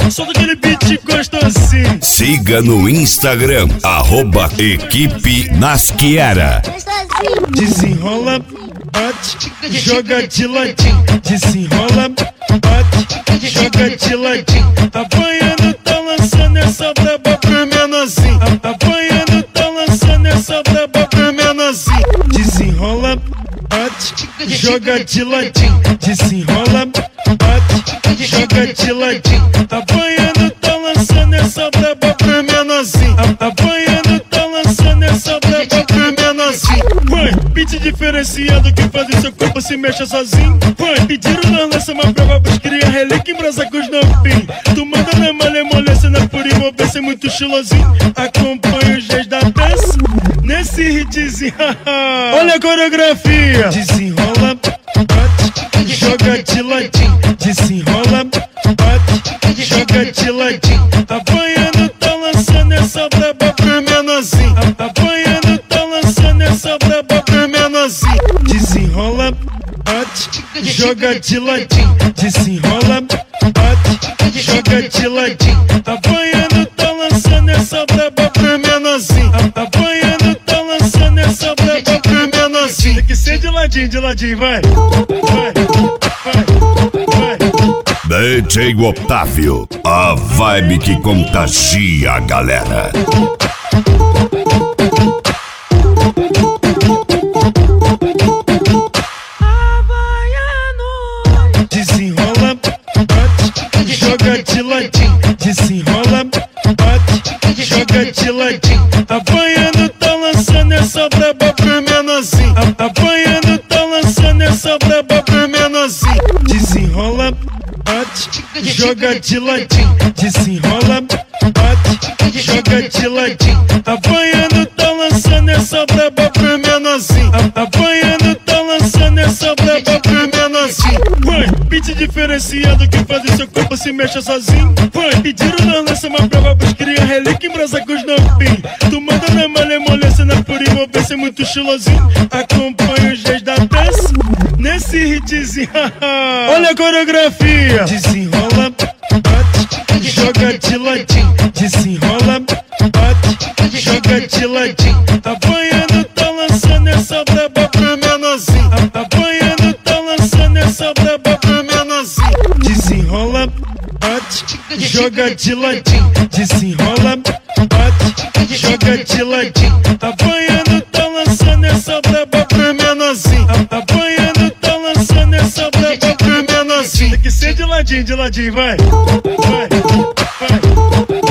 solta aquele beat gostosinho. Siga no Instagram, @Equipe Nasciera. Desenrola, bate, joga de ladinho. Desenrola, bate, joga de ladinho. Apanhando, tá lançando essa braba pro menorzinho. Apanhando, tá lançando essa braba pro menorzinho. Desenrola, bate, joga de ladinho. Desenrola, bate, joga de ladinho. Apanhando, tá lançando essa braba pro menorzinho. Apanhando, tá lançando essa braba pro menorzinho. Vai, beat diferenciado que faz o seu corpo se mexa sozinho. Vai, pediram na lança uma prova pros cria relíquia em brasa com os novinhos. Tu manda na malemolência, na pura envolvência, muito estilosinho. Acompanha os dias da dança nesse hitzinho. Olha a coreografia. Desenrola, bate, joga de ladinho. Desenrola, bate, joga de ladinho. Apanhando, tá lançando essa braba pro menorzinho. Apanhando, tá lançando essa braba pro menorzinho. Desenrola, bate, joga de ladinho. Desenrola, bate, joga de ladinho. Apanhando, tá lançando essa braba pro menorzinho. Apanhando, tá lançando essa braba pro menorzinho. Tem que ser de ladinho, vai. Vai, vai, vai. DJ Otávio, a vibe que contagia a galera. Desenrola, bate, joga de ladinho. Desenrola, bate, joga de ladinho. Apanhando, tá lançando essa braba pro menorzinho. Apanhando, tá lançando essa braba pro menorzinho. Desenrola, bate, joga de ladinho. Desenrola, bate, joga de ladinho. Apanhando, tá lançando essa braba pro menorzinho. Apanhando, tá lançando essa braba pro menorzinho. Vai, beat diferenciado que faz o seu corpo se mexa sozinho. Vai, pediram na lança uma prova pros cria relíquia em brasa com os novinhos. Tu manda na malemolência, na pura envolvência, muito estilosinho. Acompanha os dias da dança nesse hitzinho. Olha a coreografia. Desenrola, bate, joga de ladinho. Desenrola, bate, joga de ladinho. Apanhando, tá lançando essa braba pro menorzinho. Apanhando, tá lançando essa braba pro menorzinho. Desenrola, bate, joga de ladinho. Desenrola, bate, joga de ladinho. Apanhando, tá lançando essa braba pro menorzinho. Apanhando, tá lançando essa braba pro menorzinho. Tem que ser de ladinho, vai. Vai, vai.